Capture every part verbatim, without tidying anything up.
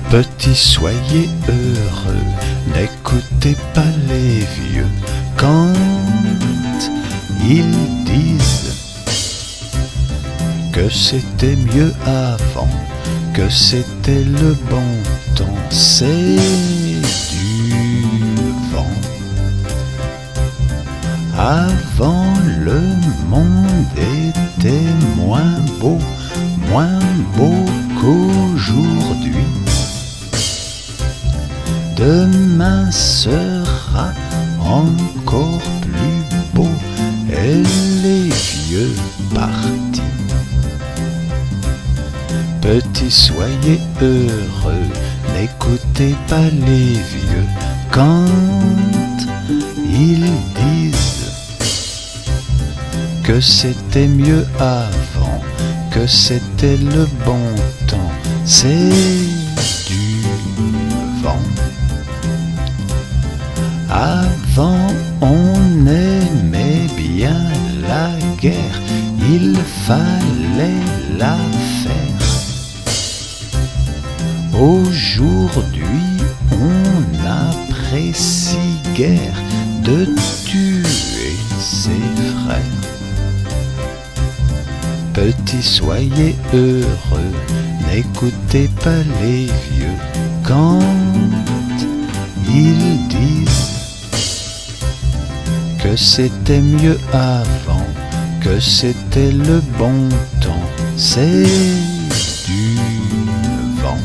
Petits, soyez heureux, n'écoutez pas les vieux quand ils disent que c'était mieux avant, que c'était le bon temps, c'est du vent. Avant le monde était moins beau, moins beau qu'aujourd'hui. Demain sera encore plus beau et les vieux partis. Petits, soyez heureux, n'écoutez pas les vieux quand ils disent que c'était mieux avant, que c'était le bon temps, c'est du vent. Avant on aimait bien la guerre, il fallait la faire. Aujourd'hui on n'apprécie guère de tuer ses frères. Petits, soyez heureux, n'écoutez pas les vieux quand ils disent que c'était mieux avant, que c'était le bon temps, c'est du vent.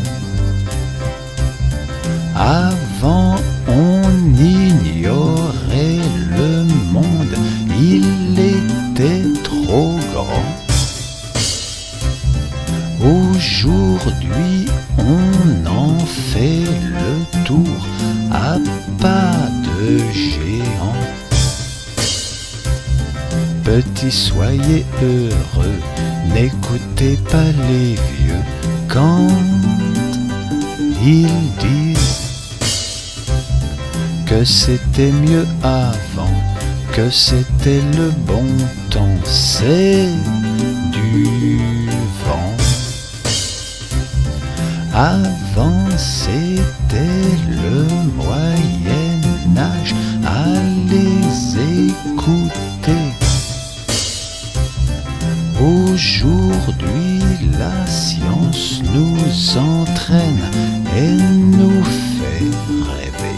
Avant on ignorait le monde, il était trop grand. Aujourd'hui on en fait le tour à pas de géant. Petits, soyez heureux, n'écoutez pas les vieux quand ils disent que c'était mieux avant, que c'était le bon temps, c'est du vent. Avant c'était le Moyen-Âge, à les écouter. Aujourd'hui la science nous entraîne et nous fait rêver.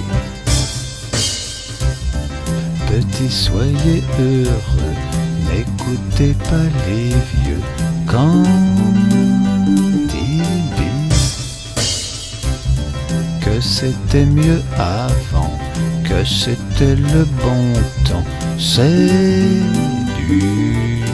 Petits, soyez heureux, n'écoutez pas les vieux quand ils disent que c'était mieux avant, que c'était le bon temps, c'est du